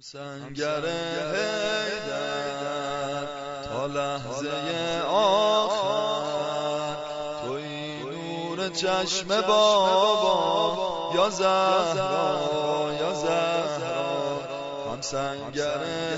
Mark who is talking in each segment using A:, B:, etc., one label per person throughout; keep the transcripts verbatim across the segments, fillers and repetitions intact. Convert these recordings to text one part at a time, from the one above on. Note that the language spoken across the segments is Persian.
A: سنگر حیدر تا لحظه آخر توی نور چشم بابا یا زهرا یا زهرا. هم سنگر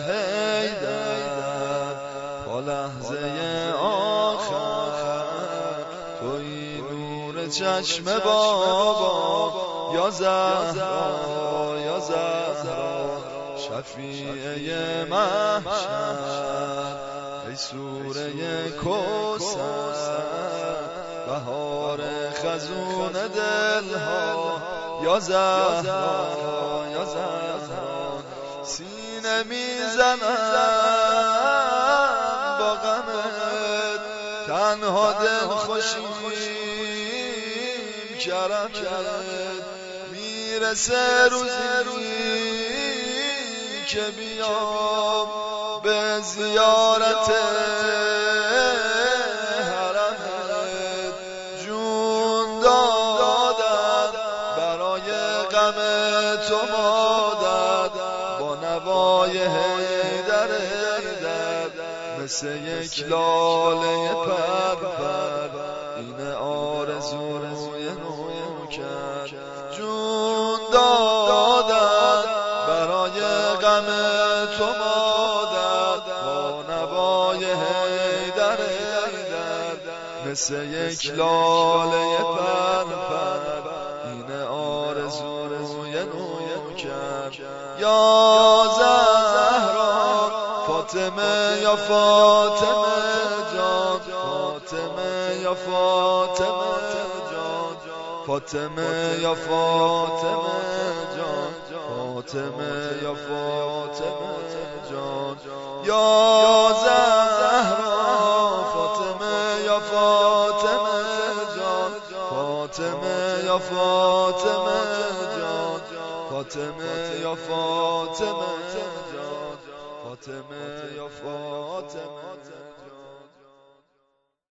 A: حیدر تا لحظه آخر توی نور چشم بابا یا زهرا یا زهرا. شفیع محشر ای سوره کوثر بهار خزون دلها یا زهرا یا زهرا. سینه میزنم با غمت تنها دل خوشیم کرمت میرسه روزی که بیام به زیارت حرمت. جون دادن برای غم تو مادر با نوای حیدر مثل یک لاله پر پر این آرزوی نو کرد. جون دادن برای غم تو مادر با نوای حیدر مثل یک لاله پر پر این آرزوی نو کرد. یا زهرا فاطمه یا فاطمه جان فاطمه یا فاطمه جان فاطمه یا فاطمه جان فاطمه یا فاطمه جان. یا زهرا فاطمه یا فاطمه جان فاطمه یا فاطمه جان فاطمه یا فاطمه جان فاطمه یا فاطمه.